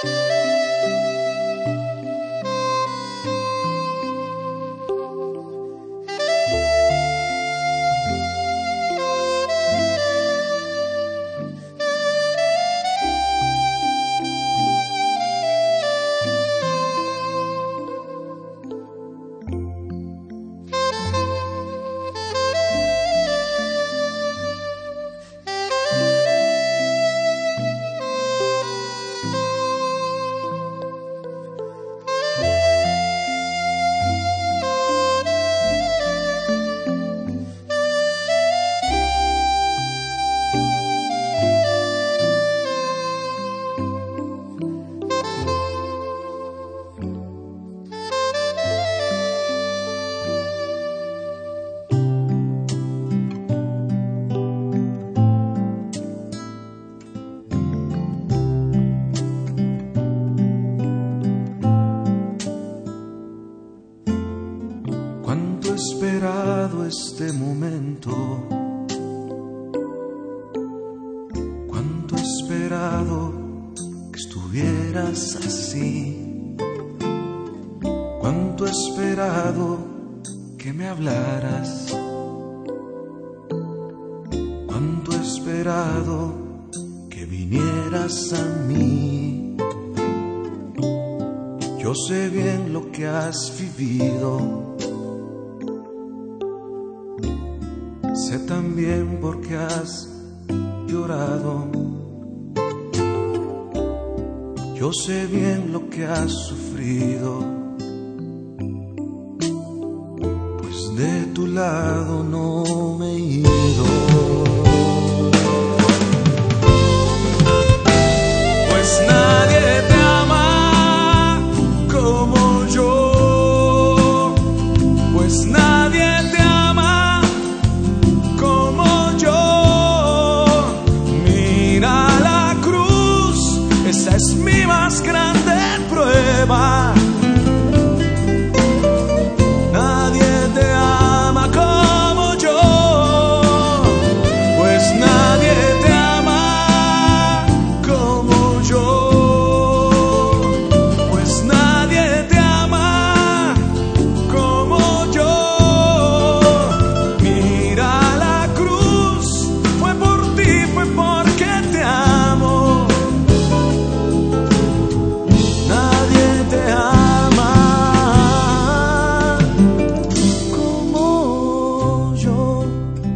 Esperado este momento, cuánto he esperado que estuvieras así, cuánto he esperado que me hablaras, cuánto he esperado que vinieras a mí. Yo sé bien lo que has vivido, sé también por qué has llorado. Yo sé bien lo que has sufrido, pues de tu lado no me he ido. Pues nadie te ama como yo, pues nadie te ama como yo. Mira la cruz, esa es mi más grande prueba. Nadie te ama como yo, pues nadie te ama como yo, pues nadie te ama como yo. Mira la cruz, fue por ti, fue porque te amo. Nadie te ama como yo.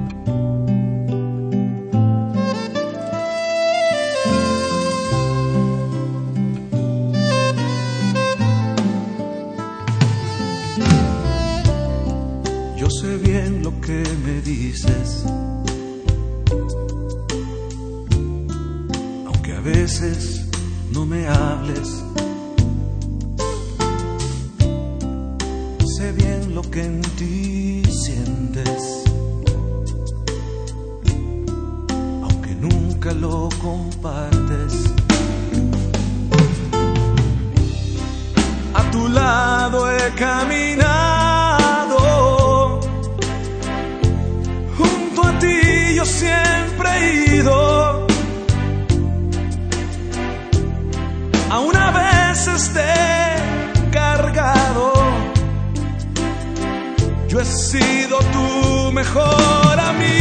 Yo sé bien lo que me dices, aunque a veces no me hables. Sé bien lo que en ti sientes, aunque nunca lo compartes. A tu lado he caminado, junto a ti yo siempre he ido, aún a veces te he cargado. Yo he sido tu mejor amigo.